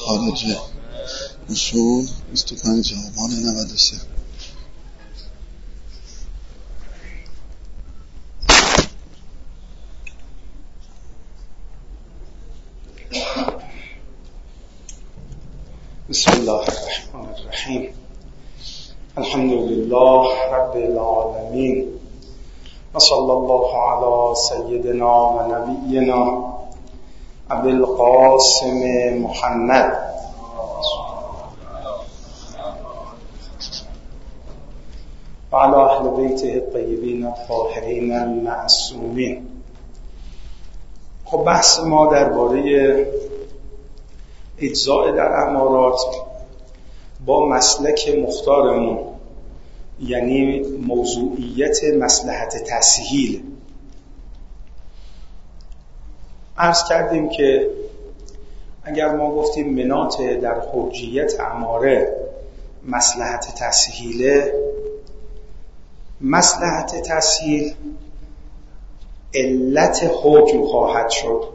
خارجه اصول 25 آبان 93. بسم الله الرحمن الرحیم. الحمد لله رب العالمین و صلی الله علی سیدنا و نبینا ابی القاسم محمد و علی اهل بیته الطیبین الطاهرین المعصومین. خب بحث ما درباره اجزاء در امارات با مسلک مختارمون، یعنی موضوعیت مصلحت تسهیل. عرض کردیم که اگر ما گفتیم مناط در حجیت اماره مصلحت تسهیله، مصلحت تسهیل علت حکم خواهد شد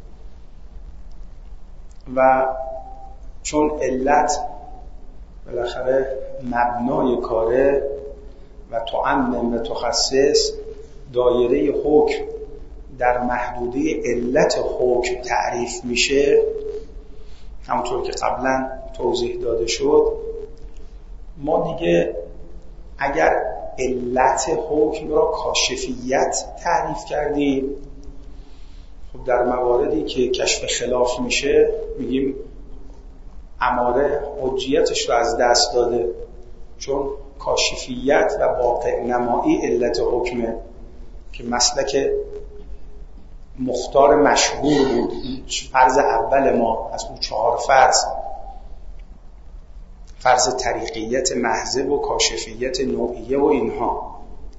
و چون علت بالاخره مبنای کاره و تعمم و تخصص، دایره حکم در محدوده علت حکم تعریف میشه، همونطور که قبلا توضیح داده شد. ما دیگه اگر علت حکم را کاشفیت تعریف کردیم، خب در مواردی که کشف خلاف میشه میگیم اماره حجیتش رو از دست داده، چون کاشفیت و واقع نمایی علت حکمه که مسلک مختار مشهور بود. فرض اول ما از اون 4 فرض طریقیت محضه و کاشفیت نوعیه و اینها.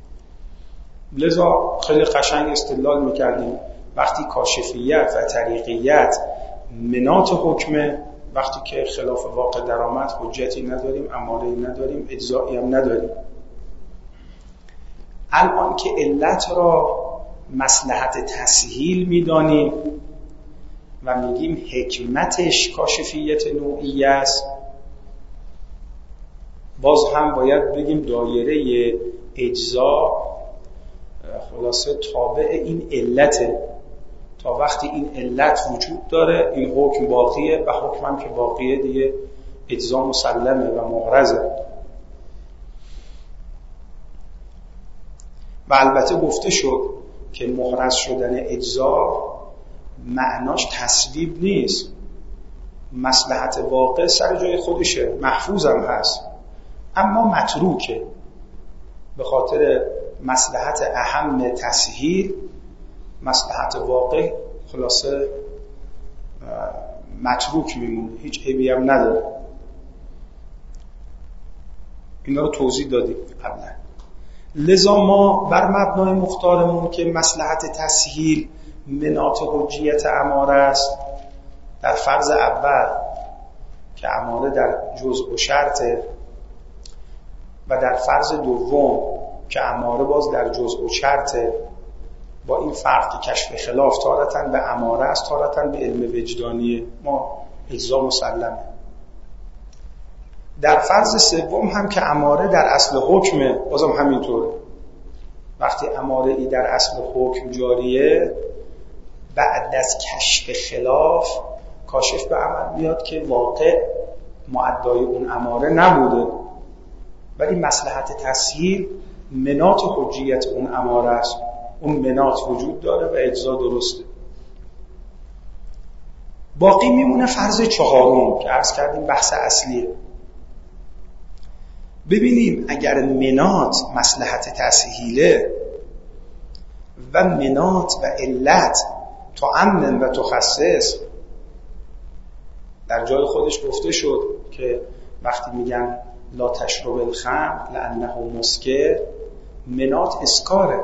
لذا خیلی قشنگ استدلال میکردیم وقتی کاشفیت و طریقیت مناط حکمه، وقتی که خلاف واقع درآمد حجتی نداریم، اماره‌ای نداریم، اجزایی هم نداریم. الان که علت را مصلحت تسهیل میدانیم و میگیم حکمتش کاشفیت نوعی است، باز هم باید بگیم دایره اجزا خلاصه تابع این علته. تا وقتی این علت وجود داره این حکم باقیه و حکم هم که باقیه دیگه اجزا مسلمه و محرزه. و البته گفته شد که محرز شدن اجزا معناش تصویب نیست. مصلحت واقع سر جای خودشه، محفوظ هم هست، اما متروکه. به خاطر مصلحت اهم تسهیل، مصلحت واقع خلاصه متروک میمونه، هیچ عیبی هم نداره. اینا رو توضیح دادیم قبلا. لذا ما بر مبنای مختارمون که مصلحت تسهیل مناط حجیت اماره است، در فرض اول که اماره در جزء و شرطه و در فرض دوم که اماره باز در جزء و شرطه، با این فرق که کشف خلاف تارتاً به اماره است، تارتاً به علم وجدانیه، ما اجزا مسلمه. در فرض سوم هم که اماره در اصل حکمه، بازم همینطوره. وقتی اماره ای در اصل حکم جاریه، بعد از کشف خلاف کاشف به عمل میاد که واقع معدای اون اماره نبوده، ولی مصلحت تسهیل مناط حجیت اون اماره است، اون مناط وجود داره و اجزا درسته. باقی میمونه فرض 4 که عرض کردیم بحث اصلیه. ببینیم اگر مناط مصلحت تسهیله و مناط و علت تعمم و تخصص، در جای خودش گفته شد که وقتی میگن لا تشرب الخمر لانه مسکر، مناط اسکاره.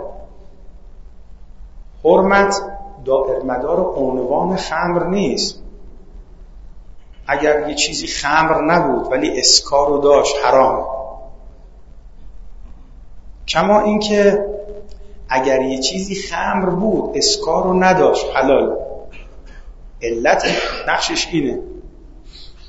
حرمت دائر مدار عنوان خمر نیست. اگر یه چیزی خمر نبود ولی اسکار رو داشت حرام. کما اینکه اگر یه چیزی خمر بود اسکار رو نداشت حلال. علت نقشش اینه.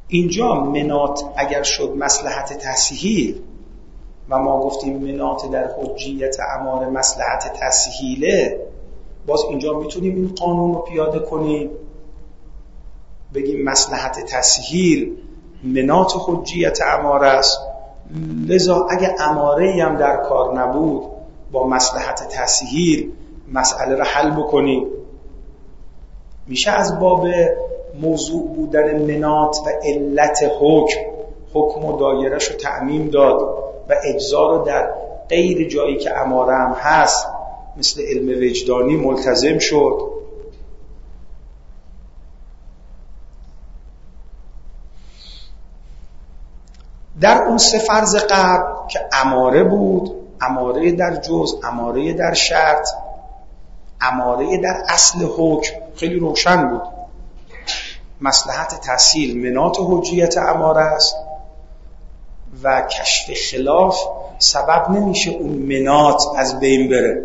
اینجا مناط اگر شد مصلحت تسهیل و ما گفتیم مناط در حجیت اماره مصلحت تسهیله، باز اینجا میتونیم این قانون رو پیاده کنیم، بگیم مصلحت تسهیل مناط حجیت اماره است، لذا اگه اماره‌ای هم در کار نبود با مصلحت تسهیل مسئله رو حل بکنیم. میشه از باب موضوع بودن مناط و علت حکم و دایره‌اش رو تعمیم داد و اجزا رو در غیر جایی که اماره هم هست مثل علم وجدانی ملتزم شد. در اون سه فرض قبل که اماره بود، اماره در جزء، اماره در شرط، اماره در اصل حکم، خیلی روشن بود مصلحت تسهیل مناط حجیت اماره است و کشف خلاف سبب نمیشه اون مناط از بین بره.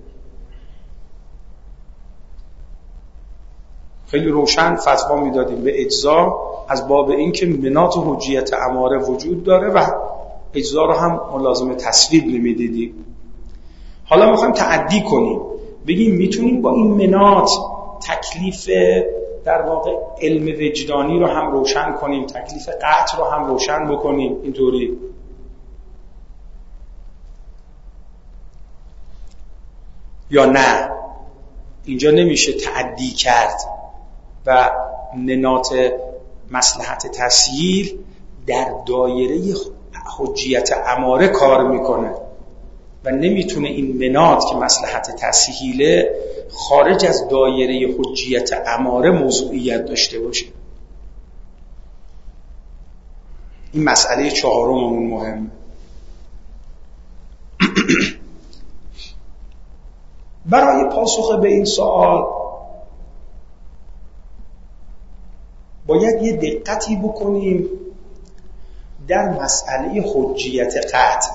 خیلی روشن فتوا میدادیم به اجزا از باب این که مناط حجیت اماره وجود داره و اجزا رو هم ملازم تصویب نمیدیدیم. حالا میخوایم تعدی کنیم، بگیم میتونیم با این مناط تکلیف در واقع علم وجدانی رو هم روشن کنیم، تکلیف قطع رو هم روشن بکنیم. اینطوری یا نه اینجا نمیشه تعدی کرد و مناط مصلحت تسهیل در دایره حجیت اماره کار میکنه و نمیتونه این مناط که مصلحت تسهیله خارج از دایره حجیت اماره موضوعیت داشته باشه. این مسئله چهارممون مهمه. برای پاسخ به این سوال باید یه دقتی بکنیم در مسئله حجیت قطع.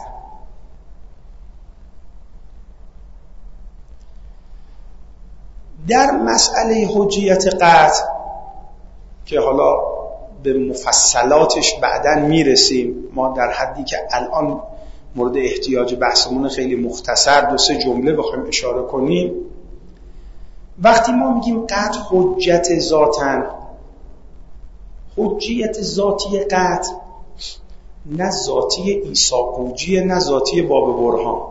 در مسئله حجیت قطع که حالا به مفصلاتش بعداً میرسیم، ما در حدی که الان مورد احتیاج بحثمون خیلی مختصر 2-3 جمله بخوایم اشاره کنیم. وقتی ما میگیم قطع حجت ذاتاً، حجیت ذاتی قطع نه ذاتی عیسی قوجی نه ذاتی باب برهان.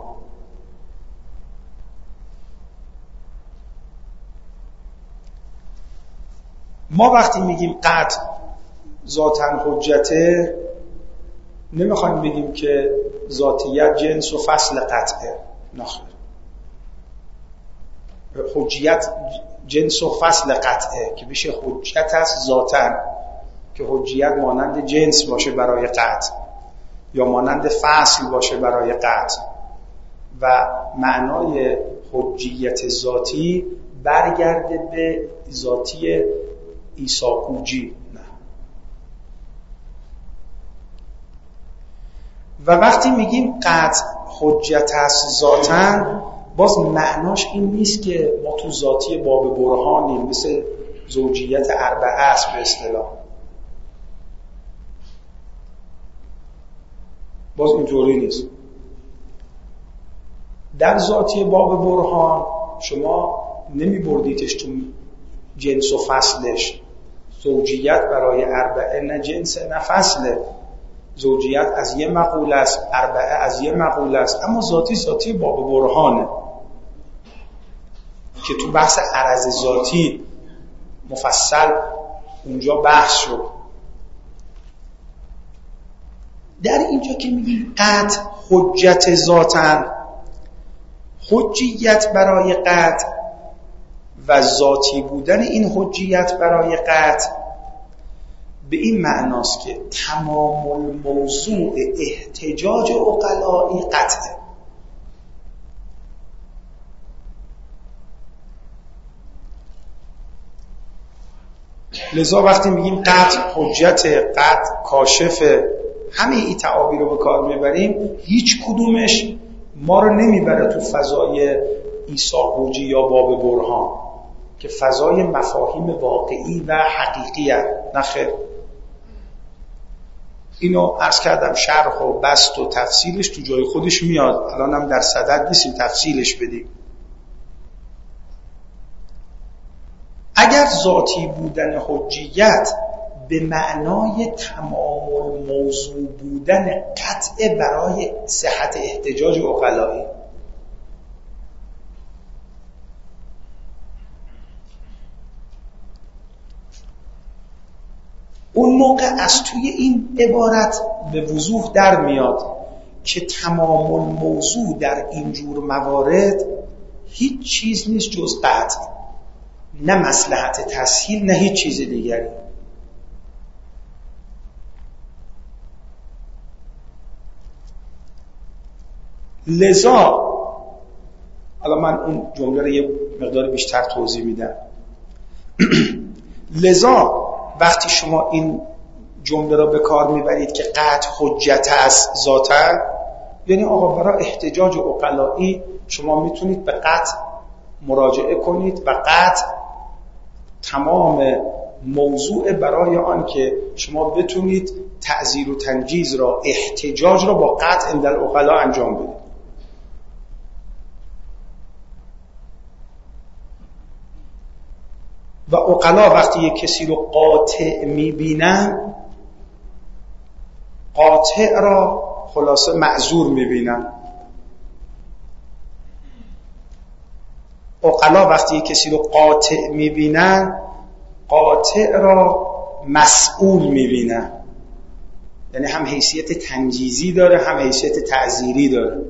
ما وقتی میگیم قطع ذاتاً حجته نمیخوایم بگیم که ذاتیت جنس و فصل قطعه، نخیر. حجیت جنس و فصل قطعه که بشه حجت از ذاتاً، که حجیت مانند جنس باشه برای قطع یا مانند فصل باشه برای قطع و معنای حجیت ذاتی برگرده به ذاتی عیسی قوجی. نه. و وقتی میگیم قطع حجت است ذاتاً، باز معناش این نیست که ما تو ذاتی باب برهانیم مثل زوجیت اربعه است به اصطلاح. باز اینطوری نیست. در ذاتی باب برهان شما نمی بردیدش تو جنس و فصلش. زوجیت برای اربعه نه جنس نه فصله. زوجیت از یه مقوله است، اربعه از یه مقوله است، اما ذاتی باب برهانه که تو بحث عرض ذاتی مفصل اونجا بحث شد. در اینجا که میگیم قطع حجت ذاتاً، حجیت برای قطع و ذاتی بودن این حجیت برای قطع به این معناست که تمام الموضوع احتجاج عقلائی قطعه. لذا وقتی میگیم قطع حجت، قطع کاشف، همه این تعابیر رو به کار میبریم، هیچ کدومش ما رو نمیبره تو فضای عیسی قوجی یا باب برهان که فضای مفاهیم واقعی و حقیقی هست. نخیر. اینو عرض کردم شرح و بسط و تفصیلش تو جای خودش میاد، الان هم در صدد نیستیم تفصیلش بدیم. اگر ذاتی بودن حجیت به معنای تمام الموضوع بودن قطع برای صحت احتجاج عقلایی، اون موقع از توی این عبارت به وضوح در میاد که تمام الموضوع در اینجور موارد هیچ چیز نیست جز قطع، نه مصلحت تسهیل نه هیچ چیز دیگری. لذا حالا من اون جمله رو یه مقدار بیشتر توضیح میدم. لذا وقتی شما این جمله رو به کار میبرید که قطع حجت است ذاتاً، یعنی آقا برای احتجاج عقلایی شما میتونید به قطع مراجعه کنید و قطع تمام موضوع برای آن که شما بتونید تعزیر و تنجیز را، احتجاج را با قطع عند العقلا انجام بدید. و عقلا وقتی یک کسی رو قاطع میبینن، قاطع را خلاصه معذور میبینن. عقلا وقتی یک کسی رو قاطع میبینن، قاطع را مسئول میبینن، یعنی هم حیثیت تنجیزی داره هم حیثیت تعزیری داره.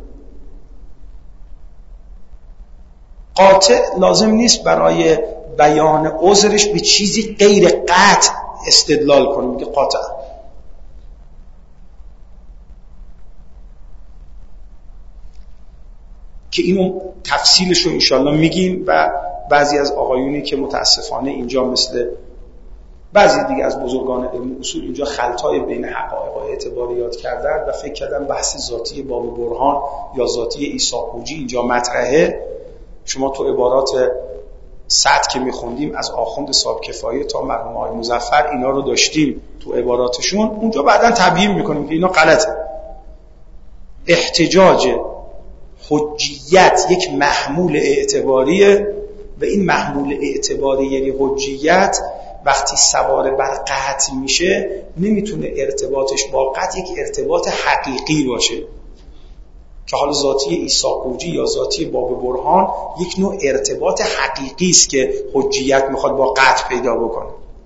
قاطع لازم نیست برای بیان عذرش به چیزی غیر قطع استدلال کنه، میگه قاطع. که اینو تفصیلش رو انشالله میگیم و بعضی از آقایونی که متاسفانه اینجا مثل بعضی دیگه از بزرگان علم اصول اینجا خلطای بین حقایق و اعتباریات کردن و فکر کردن بحث ذاتی باب برهان یا ذاتی عیسی خوجی اینجا مطرحه. شما تو عبارات سطح که میخوندیم از آخوند صاحب کفایه تا مرحوم آقای مظفر اینا رو داشتیم تو عباراتشون، اونجا بعداً تبیین میکنیم که اینا غلطه. احتجاج حجیت یک محمول اعتباریه و این محمول اعتباری یعنی حجیت وقتی سوار بر قطع میشه نمیتونه ارتباطش با قطع یک ارتباط حقیقی باشه که حالا ذاتی عیسی خوجی یا ذاتی باب برهان یک نوع ارتباط حقیقی است که حجیت میخواد با قطع پیدا بکنه.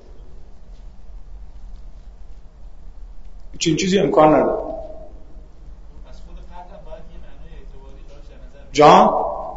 چون چیزی امکان نداره. جان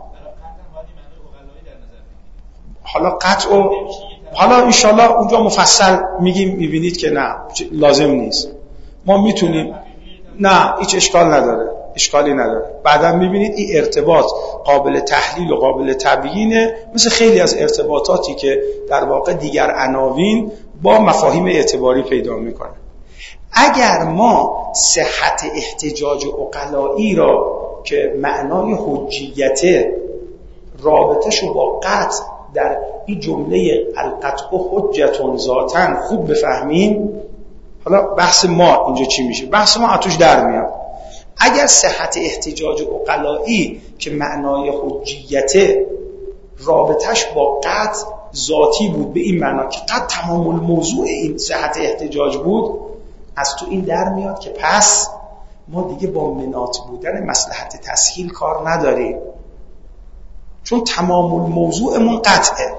حالا قطع و حالا انشالله اونجا مفصل میگیم، میبینید که نه لازم نیست، ما میتونیم، نه هیچ اشکالی نداره. بعدا میبینید این ارتباط قابل تحلیل و قابل تبیینه، مثل خیلی از ارتباطاتی که در واقع دیگر عناوین با مفاهیم اعتباری پیدا میکنه. اگر ما صحت احتجاج عقلایی را که معنای حجیت رابطه‌شو با قطع در این جمله القطع حجتون ذاتن خوب بفهمیم، حالا بحث ما اینجا چی میشه؟ بحث ما اتوش در میاد. اگر صحت احتجاج عقلایی که معنای حجیت رابطه‌اش با قطع ذاتی بود به این معنا که قطع تمام الموضوع این صحت احتجاج بود، از تو این در میاد که پس ما دیگه با مناط بودن مصلحت تسهیل کار نداریم، چون تمام الموضوعمون قطعه.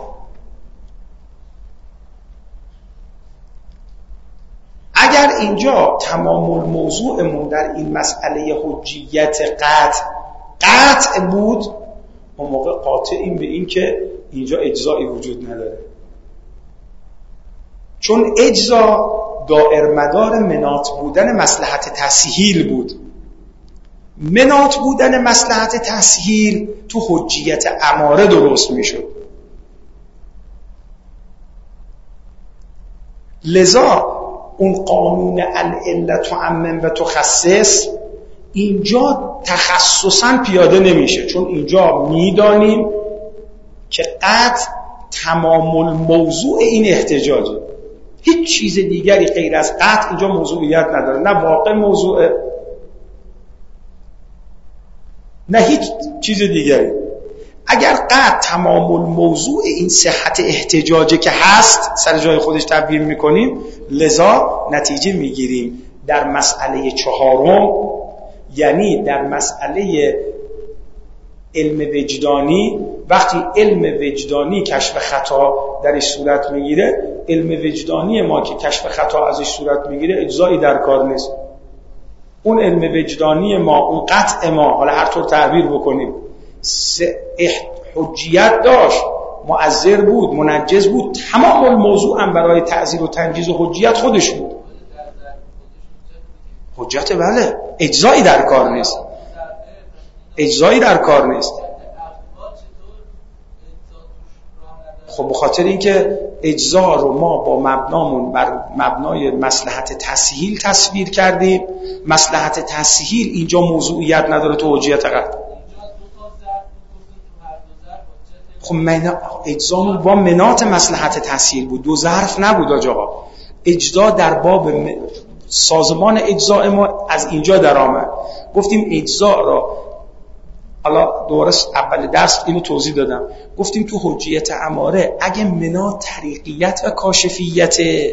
اگر اینجا تمام الموضوعمون در این مسئله حجیت قطع بود، اون موقع قاطعیم به این که اینجا اجزایی وجود نداره، چون اجزا دائر مدار مناط بودن مصلحت تسهیل بود. مناط بودن مصلحت تسهیل تو حجیت اماره درست میشد. لذا اون قانون العلت تعمم و تخصص اینجا تخصصاً پیاده نمیشه، چون اینجا میدانیم که قطع تمام الموضوع این احتجاجه. هیچ چیز دیگری غیر از قطع اینجا موضوعیت نداره، نه واقع موضوعه نه هیچ چیز دیگری. اگر قطع تمام الموضوع این صحت احتجاجه که هست سر جای خودش تبیین میکنیم، لذا نتیجه میگیریم در مسئله چهارم، یعنی در مسئله علم وجدانی، وقتی علم وجدانی کشف خطا درش صورت میگیره، علم وجدانی ما که کشف خطا ازش صورت میگیره اجزایی در کار نیست. اون علم وجدانی ما، اون قطع ما، حالا هر طور تعبیر بکنیم، حجیت داشت، مؤثر بود، منجز بود، تمام الموضوع هم برای تعزیر و تنجیز و حجیت خودش بود. حجت بله، اجزایی در کار نیست، اجزایی در کار نیست. خب بخاطر اینکه اجزا رو ما با مبنامون بر مبنای مصلحت تسهیل تصویر کردیم. مصلحت تسهیل اینجا موضوعیت نداره تو حجیت قطع. خب اجزامون با منات مصلحت تسهیل بود، دو ظرف نبود آقا. اجزا در باب سازمان اجزا ما از اینجا در آمد. گفتیم اجزا را، حالا درست اول درس اینو توضیح دادم، گفتیم تو حجیت اماره اگه منات طریقیت و کاشفیت،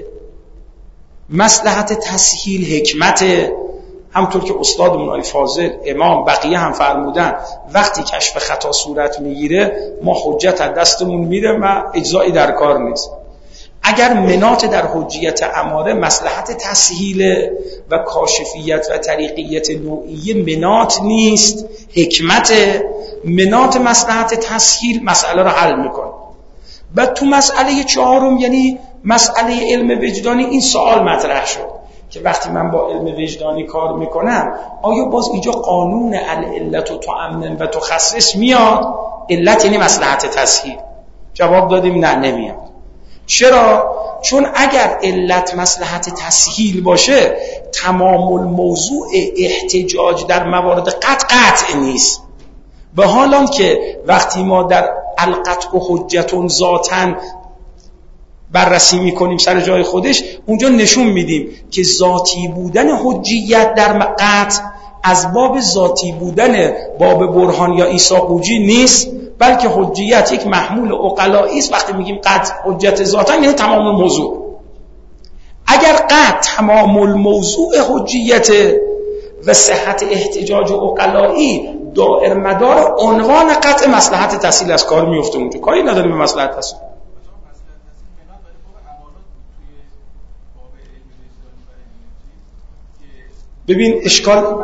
مصلحت تسهیل حکمت، همطور که استادمون آقای فاضل امام بقیه هم فرمودن، وقتی کشف خطا صورت میگیره ما حجت از دستمون میره و اجزایی در کار نیست. اگر منات در حجیت اماره مصلحت تسهیل و کاشفیت و طریقیت نوعیه منات نیست، حکمت، منات مصلحت تسهیل مسئله رو حل میکنه. بعد تو مسئله چهارم یعنی مسئله علم وجدانی این سوال مطرح شد که وقتی من با علم وجدانی کار میکنم آیا باز اینجا قانون العلت و تعمم و تخصص میاد؟ علت یعنی مصلحت تسهیل. جواب دادیم نه نمیاد. چرا؟ چون اگر علت مصلحت تسهیل باشه تمام الموضوع احتجاج در موارد قطع نیست، به حال آن که وقتی ما در القطع و حجتون ذاتاً بررسی میکنیم سر جای خودش، اونجا نشون میدیم که ذاتی بودن حجیت در قطع از باب ذاتی بودن باب برهان یا عیساقوجی نیست، بلکه حجیت یک محمول عقلایی است. وقتی میگیم قطع حجت ذاتا یعنی تمام الموضوع. اگر قطع تمام الموضوع حجیت و صحت احتجاج عقلایی دائر مدار عنوان قطع مصلحت تسهیل از کار میفته، اونجا کاری نداریم به مصلحت تسهیل. ببین اشکال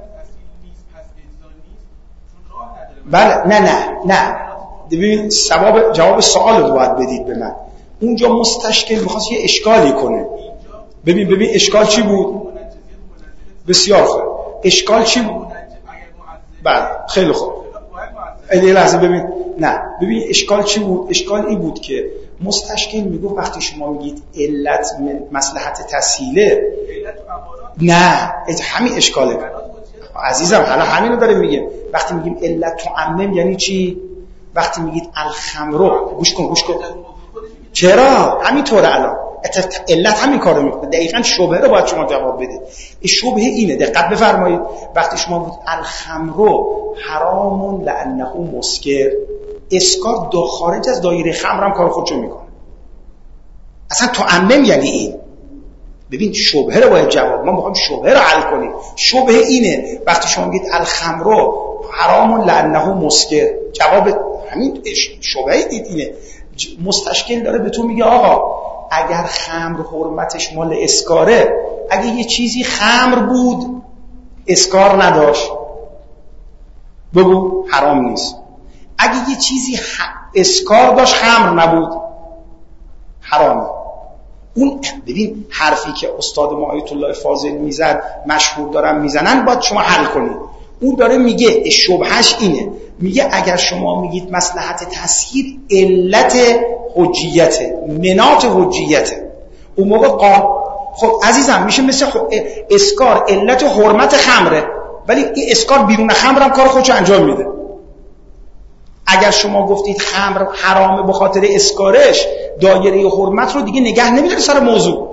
بله نه ببین جواب سوال رو باید بدید به من. اونجا مستشکل میخواست یه اشکالی کنه. ببین اشکال چی بود؟ بسیار خوب. اشکال چی بود؟ بله خیلی خوب. یه لحظه ببین اشکال چی بود؟ اشکال این بود که مستشکل میگه وقتی شما میگید علت مصلحت تسهیله، نه همین اشکاله عزیزم، حالا همینو داره میگه. وقتی میگیم علت تعمم یعنی چی؟ وقتی میگید الخمرو، گوش کن چرا؟ همینطوره الان علت همین کارو میکنه. دقیقاً شبهه رو باید شما جواب بدید. این شبهه اینه، دقت بفرمایید. وقتی شما بود الخمرو حرام لانه مسکر، اسکار خارج از دایره خمر هم کار خودشو میکنه. اصلا تعمم یعنی این. ببین شبهه رو باید جواب، ما میخوایم شبهه رو حل کنیم. شبهه اینه وقتی شما میگید الخمرو حرام لانه مسکر، جواب همین شبهه دید اینه. مستشکل داره به تو میگه آقا اگر خمر حرمتش مال اسکاره، اگه یه چیزی خمر بود اسکار نداشت بگو حرام نیست. اگه یه چیزی اسکار داشت خمر نبود حرامه. اون ببین حرفی که استاد ما آیت الله فاضل میزد مشهور دارن میزنن باید شما حل کنید. اون داره میگه شبهش اینه، میگه اگر شما میگید مصلحت تسهیل علت حجیته، منات حجیته، اون موقع خب عزیزم میشه مثل اسکار علت حرمت خمره، ولی این اسکار بیرون خمر هم کار خودشو انجام میده. اگر شما گفتید خمر حرامه به خاطر اسکارش، دایره حرمت رو دیگه نگه نمیداره سر موضوع.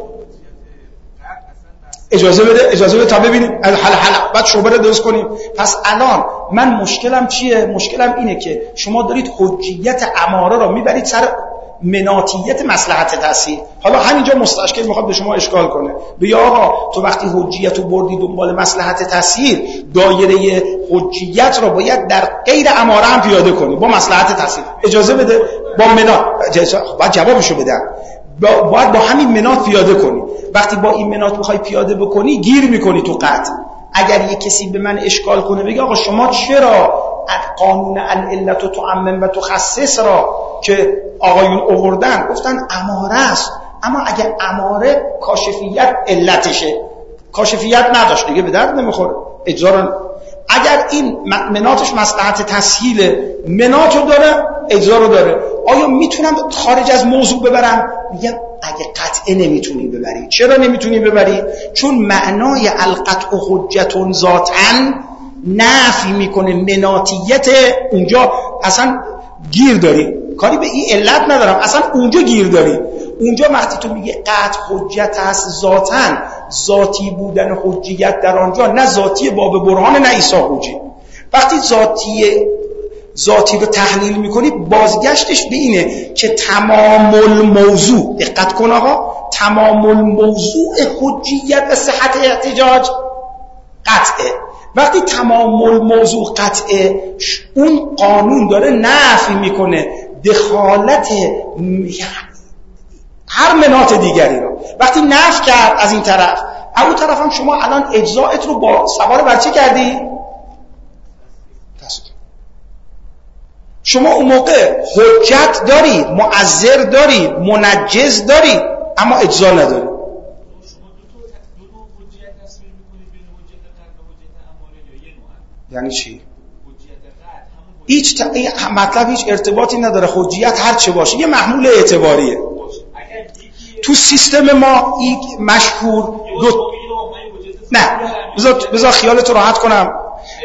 اجازه بده تا ببینیم حالا بعد شعبه رو درست کنیم. پس الان من مشکلم چیه؟ مشکلم اینه که شما دارید حجیت اماره رو میبرید سر مناطیت مصلحت تحصیل. حالا همینجا مستشکل میخواد به شما اشکال کنه، بگه آقا تو وقتی حجیت رو بردی دنبال مصلحت تحصیل، دایره حجیت رو باید در غیر اماره هم پیاده کنی با مصلحت تحصیل. اجازه بده با منات باید جوابشو بدم. باید با همین منات پیاده کنی. وقتی با این منات میخوای پیاده بکنی گیر میکنی تو قطع. اگر یک کسی به من اشکال کنه بگه آقا شما چرا قانون العلت تعمم و تخصص را که آقایون آوردن گفتن اماره است، اما اگر اماره کاشفیت علتشه، کاشفیت نداشت دیگه به درد نمیخوره اجزا. اگر این مناتش مصلحت تسهیل مناتو داره اجزا رو داره، آیا میتونم خارج از موضوع ببرم؟ میگم اگه قطعه نمیتونی ببری. چرا نمیتونی ببری؟ چون معنای القطع حجتون ذاتن نفی میکنه مناتیت. اونجا اصلا گیر داری، کاری به این علت ندارم، اصلا اونجا گیر داری. اونجا وقتی تو میگه قطع حجت هست ذاتن، ذاتی بودن حجیت در آنجا نه ذاتی باب برهان نه ایساقوجی. وقتی ذاتی رو تحلیل میکنی بازگشتش به اینه که تمام الموضوع، دقت کن آقا، تمام الموضوع حجیت و صحت احتجاج قطعه. وقتی تمام الموضوع قطعه، اون قانون داره نفی میکنه دخالت هر مناط دیگری رو. وقتی نفی کرد از این طرف، اون طرف هم شما الان اجزایت رو با سوار بر چه کردی؟ شما اون موقع حجت داری، معذر داری، منجز داری، اما اجزا نداری. یعنی چی؟ مطلب هیچ ارتباطی نداره. حجیت هر چه باشه یه محمول اعتباریه. تو سیستم ما این مشهور نه بذار خیالتو راحت کنم.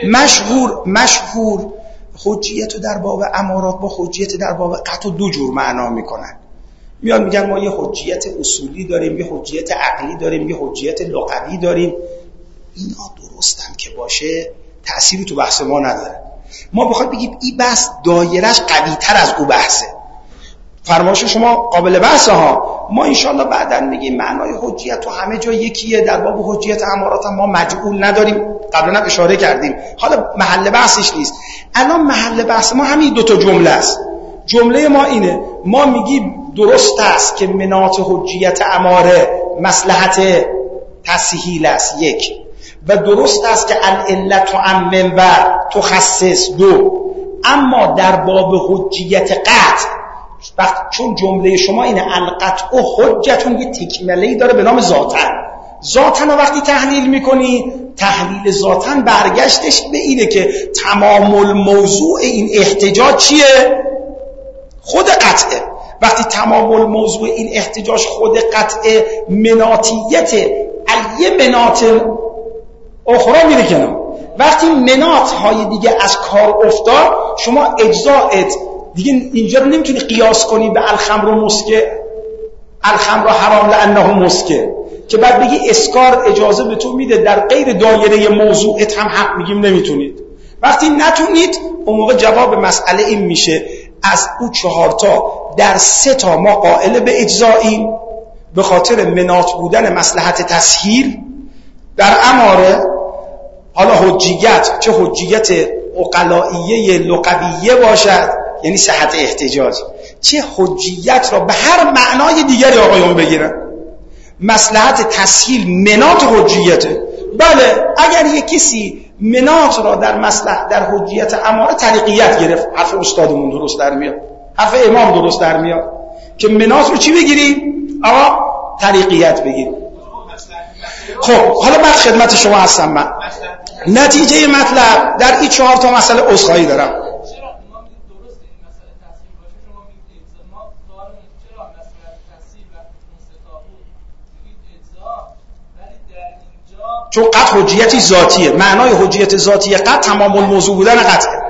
مشهور حجیت رو در باب امارات با حجیت در باب قطع دو جور معنا میکنن. میان میگن ما یه حجیت اصولی داریم، یه حجیت عقلی داریم، یه حجیت لغوی داریم. اینا درستن که باشه تأثیری تو بحث ما نداره. ما بخوایم بگیم این بحث دایرهش قوی تر از اون بحثه، فرمایش شما قابل بحثه ها. ما انشالله بعداً میگیم معنای حجیت تو همه جا یکیه. در باب حجیت امارات هم ما مجعول نداریم، قبلا هم اشاره کردیم. حالا محل بحثش نیست. الان محل بحث ما همین دو تا جمله است. جمله ما اینه، ما میگیم درست است که مناط حجیت اماره مصلحت تسهیل است یک، و درست است که العلت تعمم و تخصص دو. اما در باب حجیت قطع، چون جمله شما اینه القطع حجتون یه تکمله‌ای داره به نام ذاتن رو وقتی تحلیل میکنی، تحلیل ذاتن برگشتش به اینه که تمام الموضوع این احتجاج چیه؟ خود قطعه. وقتی تمام الموضوع این احتجاج خود قطعه، مناطیت ایه مناط اخرى میره کنم. وقتی مناط های دیگه از کار افتاد، شما اجزاءت دیگه اینجا رو نمیتونی قیاس کنی به الخمر و مسکه، الخمر حرام لانه مسکه، که بعد بگی اسکار اجازه به تو میده در غیر دایره موضوعت هم حق میگیم نمیتونید. وقتی نتونید اون موقع جواب مسئله این میشه از اون 4 تا در 3 تا ما قائل به اجزاییم به خاطر مناط بودن مصلحت تسهیل در اماره. حالا حجیت چه حجیت عقلائیه لغویه باشد یعنی صحت احتجاج، چه حجیت را به هر معنای دیگری آقایون بگیرن، مصلحت تسهیل مناط حجیته. بله اگر یک کسی مناط را در حجیت اماره طریقیت گرفت، حرف استادمون درست در میاد، حرف امام درست در میاد که مناط رو چی بگیری؟ آقا طریقیت بگیری. خب حالا من خدمت شما هستم. من نتیجه مطلب در این 4 تا مسئله عذرخواهی دارم. چون قطع حجیتی ذاتیه، معنای حجیت ذاتی قطع تمام الموضوع بودن قطعه.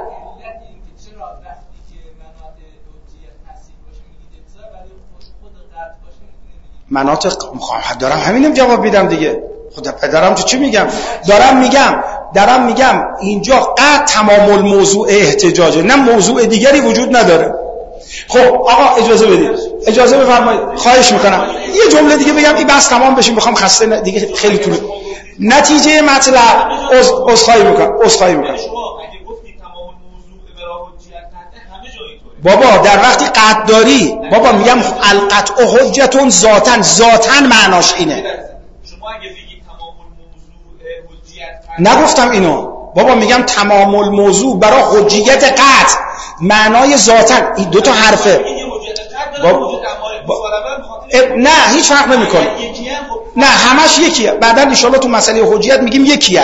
مناطق دارم همینم جواب میدم دیگه. خدا پدرم تو چی میگم؟ دارم میگم اینجا قطع تمام الموضوع احتجاجه، نه موضوع دیگری وجود نداره. خب آقا اجازه بفرمایید، خواهش میکنم یه جمله دیگه بگم این بحث تمام بشه، میخوام خسته دیگه خیلی طول. نتیجه مطلب عذرخواهی میکنم. بابا در وقتی قطع داری، بابا میگم القطع حجتون ذاتن معناش اینه. شما اگه بگید تمام الموضوع حجیت، نگفتم اینو بابا، میگم تمام الموضوع برای حجیت قطع معنای ذاتن. این دو تا حرفه نه هیچ فرق نمیکنه. نه همش یکیه. بعدا ان شاءالله تو مسئله حجیت میگیم یکیه.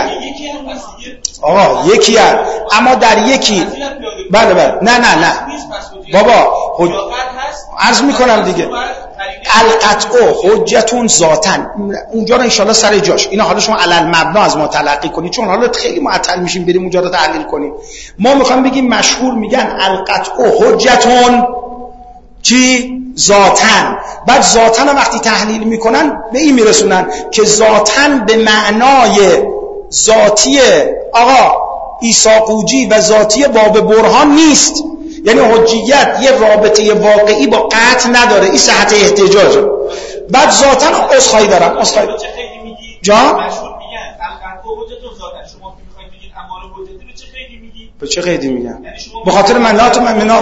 آقا یکیه، اما در یکی بله نه بابا عرض میکنم دیگه القطع حجتون ذاتن، اونجا رو ان شاءالله سر جاش. اینا حالا شما علل مبنا از ما تلقی کنید، چون حالا خیلی معطل میشیم بریم اونجا رو تحلیل کنیم. ما میخوام بگیم مشهور میگن القطع حجتون چی؟ ذاتن. بعد ذاتن رو وقتی تحلیل میکنن به این میرسونن که ذاتن به معنای ذاتی آقا عیسی قوجی و ذاتی باب برهان نیست. یعنی حجیت یه رابطه واقعی با قطع نداره، این صحت احتجاجه. بعد ذاتن عذرخواهی دارم جا مشهور میگن القطع حجتون ذاتن. شما میخواید بگید اعمال حجتی به چه قیدی میگی؟ به چه قیدی میگن؟ به خاطر منات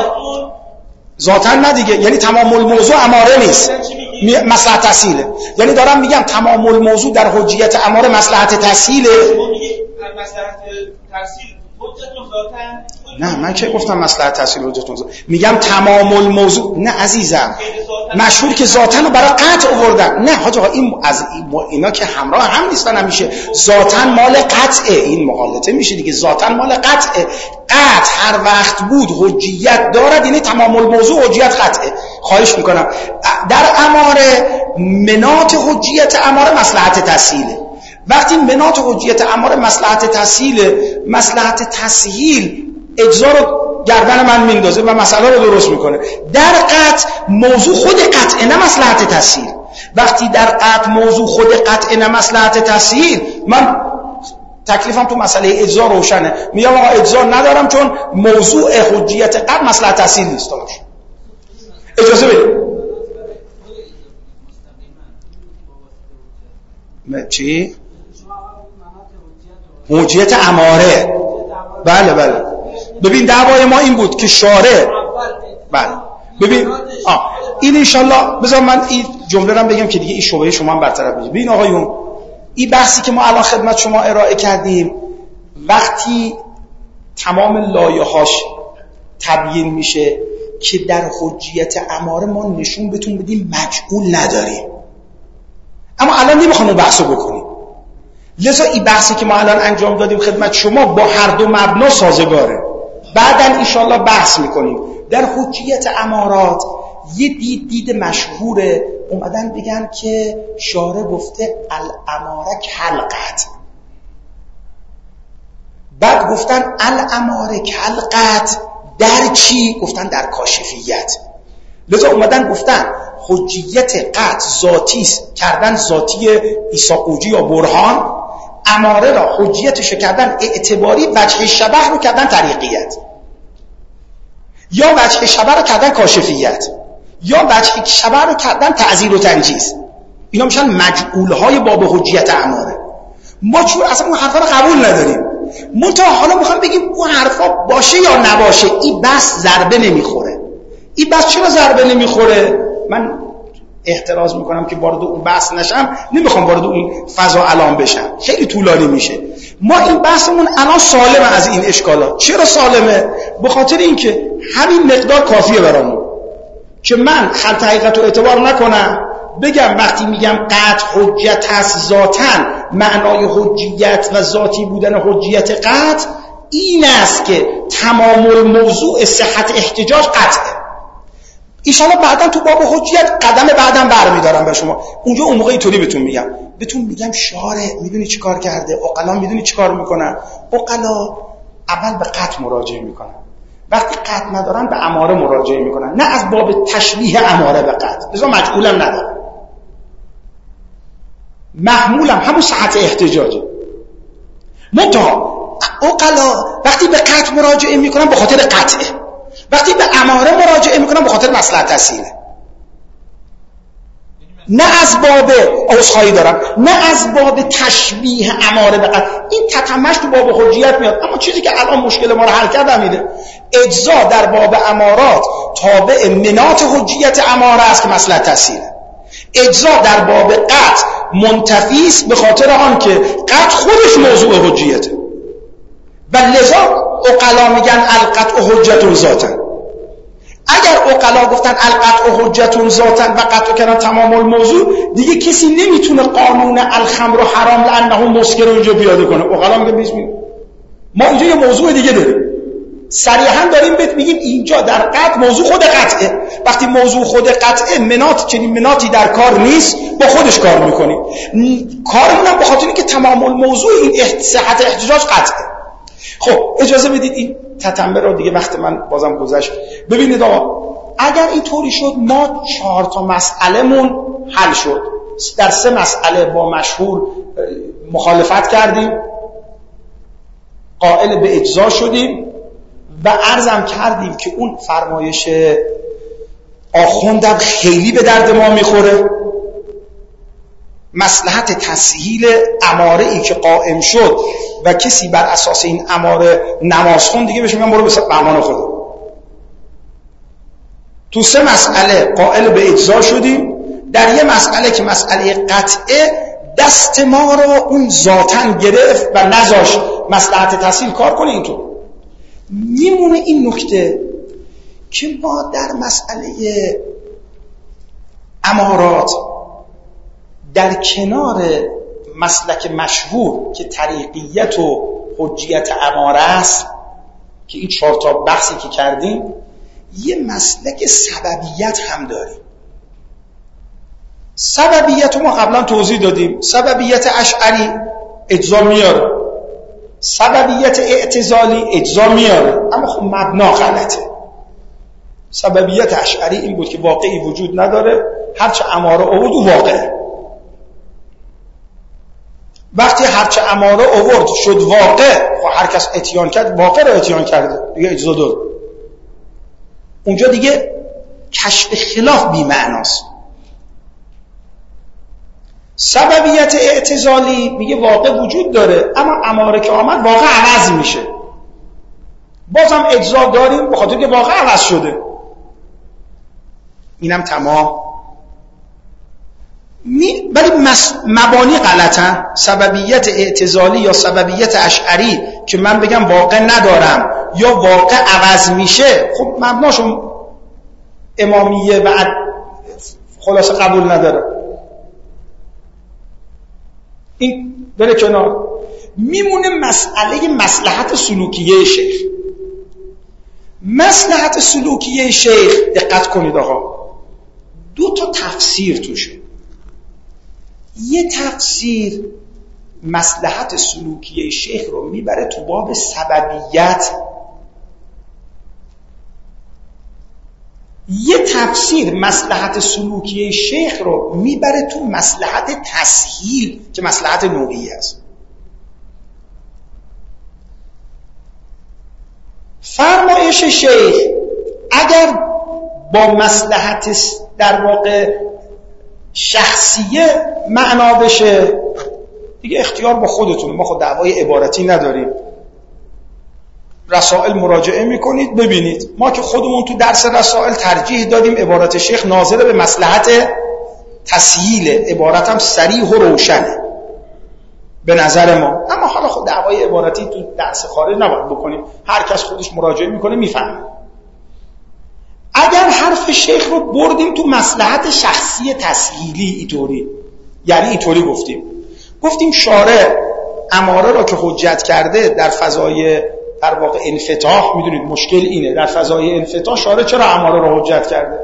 ذاتن نه دیگه. یعنی تمام الموضوع اماره نیست، مصلحت تسهیله. یعنی دارم میگم تمام الموضوع در حجیت اماره مصلحت تسهیله. شما میگید مصلحت تسهیل حجتون ذاتن؟ نه من چه گفتم مصلحت تسهیل حجتون ذاتن؟ میگم تمام الموضوع. نه عزیزم، مشهور که ذاتن رو برای قطع آوردن. نه حاج آقا این از اینا که همراه هم نیستن همیشه. ذاتن مال قطعه، این مغالطه میشه دیگه. ذاتن مال قطعه. قطع هر وقت بود حجیت دارد، یعنی تمام الموضوع حجیت قطعه. خواهش میکنم در اماره منات حجیت اماره مصلحت تسهیله. وقتی منات حجیت اماره مصلحت تسهیله، مصلحت تسهیل اجزا رو گردن من میندازه و مسئله رو درست میکنه. در قطع موضوع خود قطعه، نه مصلحت تسهیل. وقتی در قطع موضوع خود قطعه نه مصلحت تسهیل، من تکلیفم تو مسئله اجزا روشنه. میگم آقا اجزا ندارم چون موضوع حجیت قطع مصلحت تسهیل نیست. اجازه بدید. چی؟ حجیت اماره. بله ببین دعوای ما این بود که شارع بله ببین این انشالله بذار من این جمله رو بگم که دیگه این شبهه شما هم برطرف بشه. ببین آقایون، این بحثی که ما الان خدمت شما ارائه کردیم وقتی تمام لایه‌هاش تبیین میشه که در حجیت اماره ما نشون بتون بدیم مجعول نداریم، اما الان نمیخوام اون بحثو بکنیم. لذا این بحثی که ما الان انجام دادیم خدمت شما با هر دو مبنا سازگاره. بعداً انشالله بحث میکنیم. در حجیت امارات یه دید مشهوره، اومدن بگن که شارع گفته الاماره کالقطع، بعد گفتن الاماره کالقطع در چی؟ گفتن در کاشفیت. لذا اومدن گفتن حجیت قطع ذاتی کردن ذاتی عیسی قوجی یا برهان، اماره را حجیتش کردن اعتباری، وجه شبه رو کردن طریقیت، یا وجه شبه رو کردن کاشفیت، یا وجه شبه رو کردن تعزیل و تنجیز. اینا میشن مجعولهای باب حجیت اماره. ما چون اصلا اون حرفا رو قبول نداریم، منتها حالا میخوام بگیم اون حرفا باشه یا نباشه، این بحث ضربه نمیخوره. این بحث چرا ضربه نمیخوره؟ من احتراز میکنم که وارد اون بحث نشم، نمیخوام وارد اون فضا الان بشم، خیلی طولانی میشه. ما این بحثمون الان سالمه از این اشکالات. چرا سالمه؟ به خاطر اینکه همین مقدار کافیه برامون که من خط حقیقت رو اعتبار نکنم، بگم وقتی میگم قطع حجت هست ذاتن، معنای حجیت و ذاتی بودن حجیت قطع این است که تمام الموضوع صحت احتجاج قطعه. ایشالا بعداً تو باب حجیت قدم بعداً برمیدارم به شما، اونجا اون موقع اینطوری بهتون میگم شارع میدونی چی کار کرده، عقلا میدونی چی کار میکنن. عقلا اول به قطع مراجعه میکنن، وقتی قطع ندارن به اماره مراجعه میکنن، نه از باب تشبیه اماره به قطع، لذا مجعولم ندارن. محمولم همون صحت احتجاجه. منتها عقلا وقتی به قطع مراجعه میکنن به خاطر قطعه، وقتی به اماره مراجعه میکنن به خاطر مصلحت تسهیله. نه از باب عذرخواهی دارم، نه از باب تشبیه اماره به قطع. این تتمش تو باب حجیت میاد. اما چیزی که الان مشکل ما رو حل کرد میده اجزا در باب امارات تابع منات حجیت اماره است که مصلحت تسهیله. اجزا در باب قطع منتفی است به خاطر آن که قطع خودش موضوع حجیته و لذا عقلا میگن القطع حجت ذاتا. اگر عقلا گفتن القطع حجت ذاتا و قطع کردن تمام الموضوع، دیگه کسی نمیتونه قانون الخمر و حرام لانه مسکر اینجا پیاده کنه. عقلا میگن بیسمین ما اینجا یه موضوع دیگه داریم، صریحا داریم بهت میگیم اینجا در قطع موضوع خود قطعه. وقتی موضوع خود قطعه منات چنین مناتی در کار نیست با خودش کار میکنیم. کارمون هم به خاطر اینکه تمام الموضوع این صحت احتجاج قطعه. خب اجازه بدید این تتمه رو دیگه وقت من بازم گذشت. ببینید آقا اگر اینطوری شد ما 4 تا مسئلهمون حل شد. در 3 مسئله با مشهور مخالفت کردیم، قائل به اجزا شدیم و عرضم کردیم که اون فرمایش آخوندم خیلی به درد ما میخوره. مصلحت تسهیل اماره ای که قائم شد و کسی بر اساس این اماره نماز خوند، دیگه بهش میگن برو به امان خدا. تو 3 مسئله قائل به اجزا شدیم. در یه مسئله که مسئله قطعه دست ما رو اون ذاتن گرفت و نذاشت مصلحت تسهیل کار کنه. اینطور میمونه این نکته که ما در مسئله امارات در کنار مسلک مشهور که طریقیت و حجیت اماره است که این 4 تا بحثی که کردیم، یه مسلک سببیت هم داریم. سببیت رو ما قبلا توضیح دادیم. سببیت اشعری اجزا میاره، سببیت اعتزالی اجزا میاره، اما خب مبنا غلطه. سببیت اشعری این بود که واقعی وجود نداره، هرچه اماره آورد و واقعه. وقتی هرچه اماره آورد شد واقع، خب هر کس اتیان کرد واقع رو اتیان کرده، دیگه اجزا داد. اونجا دیگه کشف خلاف بی معناست. سببیت اعتزالی میگه واقع وجود داره، اما اماره که آمد واقع عوض میشه. بازم اجزا داریم به خاطر که واقع عوض شده. اینم تمام. ولی مبانی غلطن. سببیت اعتزالی یا سببیت اشعری که من بگم واقع ندارم یا واقع عوض میشه، خب مبناشون امامیه و خلاصه قبول نداره. این بره کنار. میمونه مسئله مصلحت سلوکیه شیخ. مصلحت سلوکیه شیخ دقت کنید آقا، 2 تا تفسیر توشه. یه تفسیر مصلحت سلوکیه شیخ رو میبره تو باب سببیت، یه تفسیر مصلحت سلوکیه شیخ رو میبره تو مصلحت تسهیل که مصلحت نوعی است. فرمایش شیخ اگر با مصلحت در واقع شخصیه معنا بشه، دیگه اختیار با خودتونه. ما خود دعوای عبارتی نداریم. رسائل مراجعه میکنید ببینید. ما که خودمون تو درس رسائل ترجیح دادیم عبارت شیخ ناظر به مصلحت تسهیل، عبارت هم صریح و روشنه به نظر ما. اما حالا خود دعوای عبارتی تو درس خارج نباید بکنیم، هر کس خودش مراجعه میکنه میفهمه. اگر حرف شیخ رو بردیم تو مصلحت شخصی تسهیلی، اینطوری یعنی اینطوری گفتیم شارع اماره را که حجت کرده در فضای در واقع انفتاح، میدونید مشکل اینه، در فضای انفتاح شارع چرا اماره را حجت کرده؟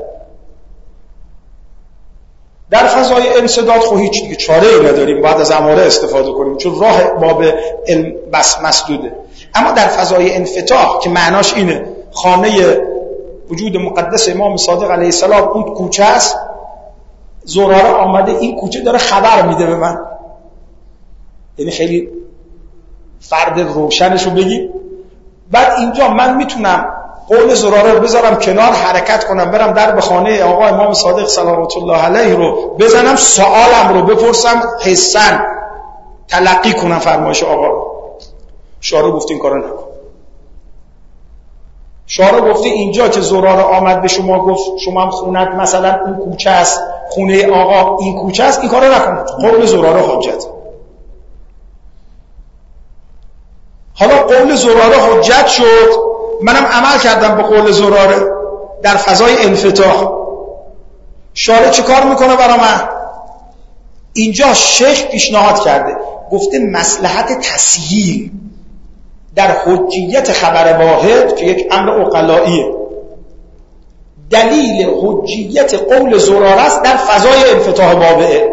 در فضای انسداد خب هیچ دیگه چاره‌ای نداریم، باید از اماره استفاده کنیم چون راه باب علم بس مسدوده. اما در فضای انفتاح که معناش اینه خانه وجود مقدس امام صادق علیه السلام اون کوچه است، زراره آمده این کوچه داره خبر میده به من، یعنی خیلی فرد روشنش رو بگی. بعد اینجا من میتونم قول زراره رو بذارم کنار، حرکت کنم برم در به خانه آقا امام صادق صلوات الله علیه رو بزنم، سوالم رو بپرسم، حسن تلقی کنم فرمایش آقا رو. شارع گفت این کارو نکن. شارع گفته اینجا که زراره آمد به شما گفت شما هم خونت مثلا اون کوچه است، خونه آقا این کوچه است، این کارو نکن. قول زراره حجت. حالا قول زراره حجت شد، منم عمل کردم به قول زراره در فضای انفتاح. شارع چه کار میکنه برای من؟ اینجا شیخ پیشنهاد کرده، گفته مصلحت تسهیل در حجیت خبر واحد که یک امر عقلائیه، دلیل حجیت قول زراره است در فضای انفتاح واقعه.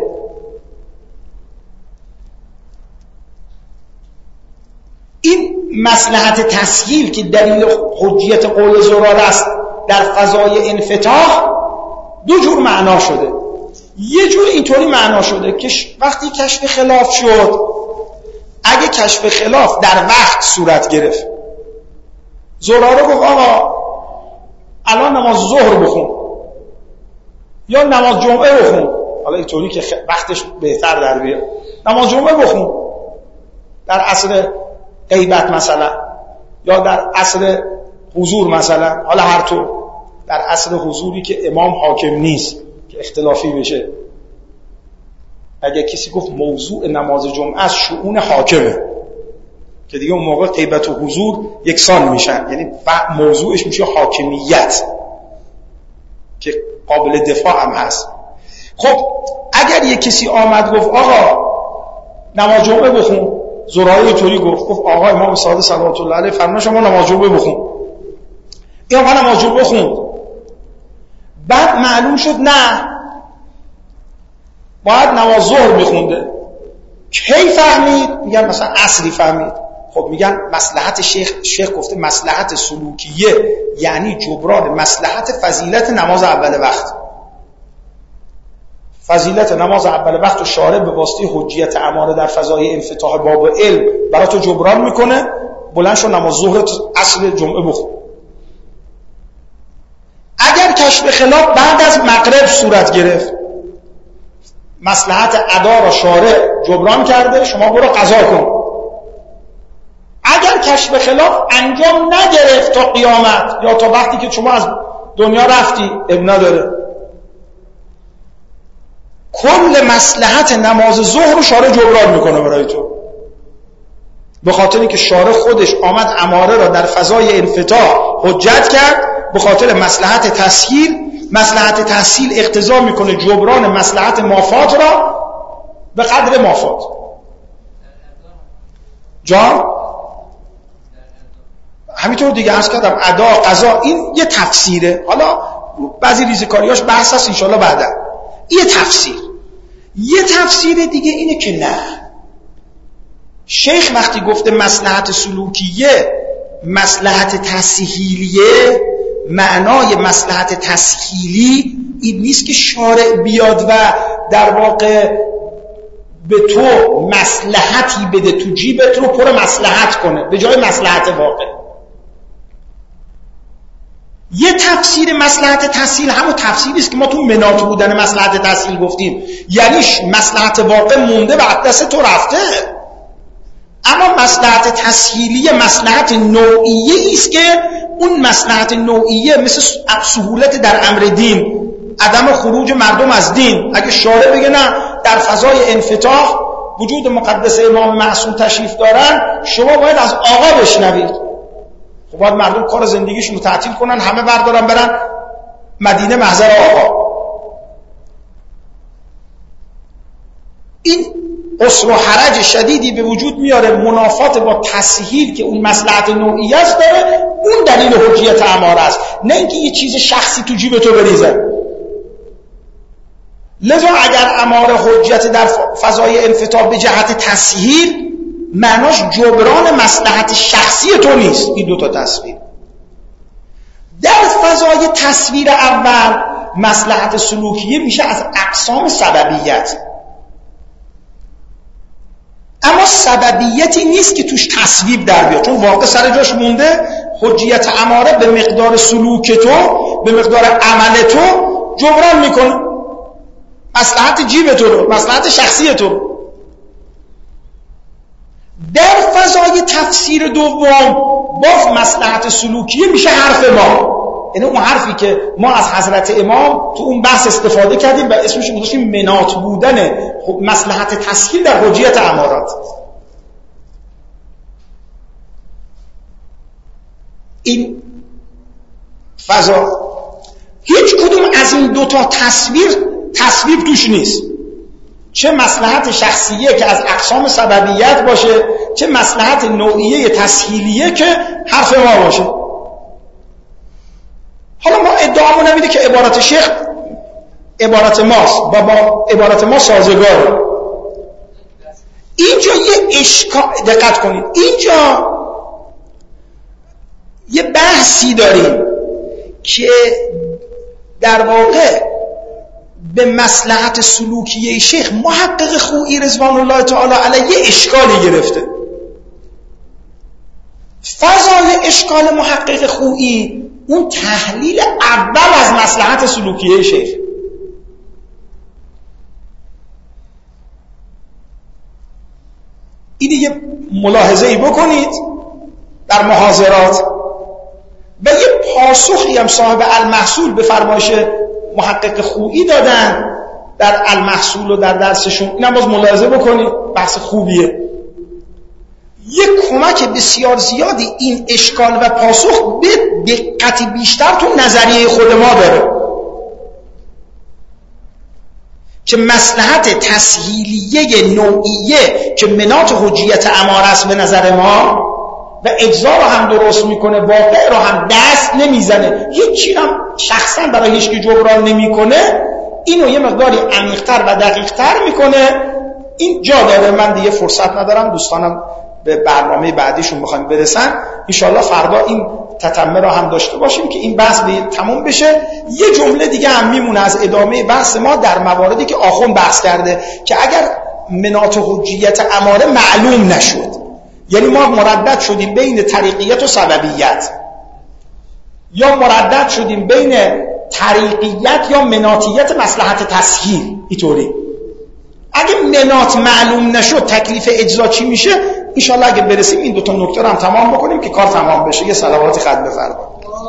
این مصلحت تسهیل که دلیل حجیت قول زراره است در فضای انفتاح دو جور معنا شده. یه جور اینطوری معنا شده که وقتی کشف خلاف شد، اگه کشف خلاف در وقت صورت گرفت، زراره گفت آقا الان نماز ظهر بخون یا نماز جمعه بخون، حالا اینطوری که وقتش بهتر در بیاد، نماز جمعه بخون در عصر غیبت مثلا، یا در عصر حضور مثلا، حالا هر طور در عصر حضوری که امام حاکم نیست که اختلافی بشه. اگه کسی گفت موضوع نماز جمعه از شؤون حاکمه که دیگه اون موقع غیبت و حضور یکسان میشن، یعنی موضوعش میشه حاکمیت که قابل دفاع هم هست. خب اگر یک کسی آمد گفت آقا نماز جمعه بخون، زراره طوری گفت آقا امام صادق صلوات الله علیه فرمود شما نماز جمعه بخون، این آقا نماز جمعه بخوند، بعد معلوم شد نه باید نماز ظهر بخونده. کی فهمید؟ میگن مثلا عصری فهمید. خب میگن مصلحت شیخ گفته مصلحت سلوکیه، یعنی جبران مصلحت فضیلت نماز اول وقت. فضیلت نماز اول وقت و شارع به واسطه حجیت اماره در فضای انفتاح باب علم برای تو جبران میکنه، بلند شو نماز ظهر عصر جمعه بخون. اگر کشف خلاف بعد از مغرب صورت گرفت، مصلحت ادا را شارع جبران کرده، شما برو قضا کن. اگر کشف خلاف انجام نگرفت تا قیامت یا تا وقتی که شما از دنیا رفتی، اب نداره، کل مصلحت نماز ظهر رو شارع جبران میکنه برای تو، به خاطر اینکه شارع خودش آمد اماره را در فضای انفتاح حجت کرد، به خاطر مصلحت تسهیل. مصلحت تسهیل اقتضا میکنه جبران مصلحت مافات را به قدر مافات. جان همینطور دیگه عرض کردم، ادا قضا این یه تفسیره، حالا بعضی ریزکاریاش بحث هست انشاءالله بعدا. یه تفسیر دیگه اینه که نه، شیخ وقتی گفته مصلحت سلوکیه مصلحت تسهیلیه، معنای مصلحت تسهیلی این نیست که شارع بیاد و در واقع به تو مصلحتی بده تو جیبت رو پر مصلحت کنه به جای مصلحت واقع. یه تفسیر مصلحت تسهیل همون تفسیری است که ما تو مناط بودن مصلحت تسهیل گفتیم، یعنی مصلحت واقع مونده و دست تو رفته. اما مصلحت تسهیلی مصلحت نوعیه است که اون مصلحت نوعیه مثل سهولت در امر دین، عدم خروج مردم از دین. اگه شارع بگه نه در فضای انفتاح وجود مقدس امام معصوم تشریف دارن، شما باید از آقا بشنوید، خب باید مردم کار زندگیشون رو تعطیل کنن، همه بردارن برن مدینه محضر آقا. این عسر و حرج شدیدی به وجود میاره، منافات با تسهیل که اون مصلحت نوعیه است داره، اون دلیل حجیت اماره است، نه اینکه یه چیز شخصی تو جیب تو بریزه. لذا اگر اماره حجیت در فضای انفتاح به جهت تسهیل، معناش جبران مصلحت شخصی تو نیست. این دو تا تصویر در فضای تصویر اول، مصلحت سلوکیه میشه از اقسام سببیت. اما سببیتی نیست که توش تصویب در بیاد، چون واقع سر جاش مونده. حجیت اماره به مقدار سلوک تو، به مقدار عمل تو جبران میکنه مصلحت جیب تو رو، مصلحت شخصی تو رو. در فضای تفسیر دوم با مصلحت سلوکیه میشه حرف ما، یعنی اون حرفی که ما از حضرت امام تو اون بحث استفاده کردیم و اسمش گذاشتیم مناط بودن مصلحت تسهیل در حجیت امارات. این فضا هیچ کدوم از این دوتا تصویب توش نیست، چه مصلحت شخصیه که از اقسام سببیت باشه، چه مصلحت نوعیه تسهیلیه که حرف ما باشه. حالا ما ادعامون نمیده که عبارت شیخ عبارت ماست و با عبارت ما سازگاره. اینجا یه اشکال، دقت کنید، اینجا یه بحثی داریم که در واقع به مصلحت سلوکیه شیخ محقق خویی رضوان الله تعالی علیه اشکالی گرفته. فضای اشکال محقق خویی اون تحلیل اول از مصلحت سلوکیه شیخ. این یه ملاحظه‌ای بکنید در محاضرات و یه پاسخی هم صاحب المحصول به فرمایش محقق خویی دادن در المحصول و در درسشون. اینم باز ملاحظه بکنید، بحث خوبیه. یک کمک بسیار زیادی این اشکال و پاسخ به دقت بیشتر تو نظریه خود ما داره که مصلحت تسهیلیه نوعیه که مناط حجیت اماره است به نظر ما و اجزا رو هم درست میکنه، واقع رو هم دست نمیزنه، هیچی هم شخصا برای هیچکی جبران نمیکنه، اینو یه مقداری عمیق‌تر و دقیق‌تر میکنه. این جا داره. من دیگه فرصت ندارم، دوستانم به برنامه بعدیشون میخوایم برسن، انشالله فردا این تتمه رو هم داشته باشیم که این بحث تموم بشه. یه جمله دیگه هم میمونه از ادامه بحث ما در مواردی که آخوند بحث کرده که اگر مناط حجیت اماره معلوم نشد، یعنی ما مردد شدیم بین طریقیت و سببیت، یا مردد شدیم بین طریقیت یا مناطیت مصلحت تسهیل، اینطوری اگه مناط معلوم نشد تکلیف اجزا چی میشه؟ انشالله اگه برسیم این دوتا نکته رو هم تمام بکنیم که کار تمام بشه. یه صلواتی خط بفرمایید.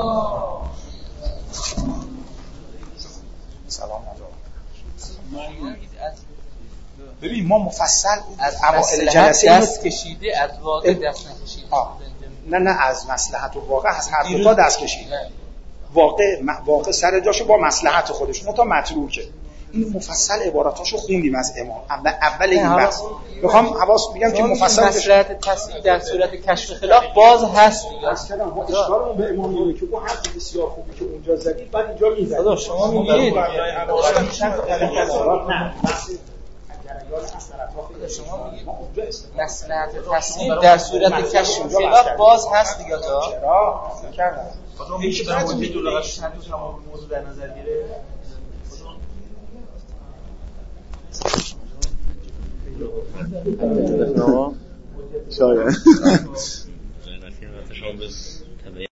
سلام علیکم. ببین ما مفصل از اوائل جلسه دست کشیده، از واقع دست نکشیده. نه از مصلحت و واقع از هر دو تا دست کشیده. واقع سر جاشو با مصلحت خودش تا متروکه. این مفصل عباراتاشو خوندیم از امام اول این بحث. میخوام حواس میگم که مفصل مصلحت تصحیح در صورت کشف خلاف باز هست. اصلا ما اشکالمون به امام اینه که اون حرف بسیار خوبی که اونجا زدید بعد اینجا میزنید. خدا شما میگید شما میگید مصلحت تصحیح در صورت کشف خلاف باز هست دیگه. چرا؟ کردم. یکی در مورد دولتش تمام موضوع در نظر گرفت. شاید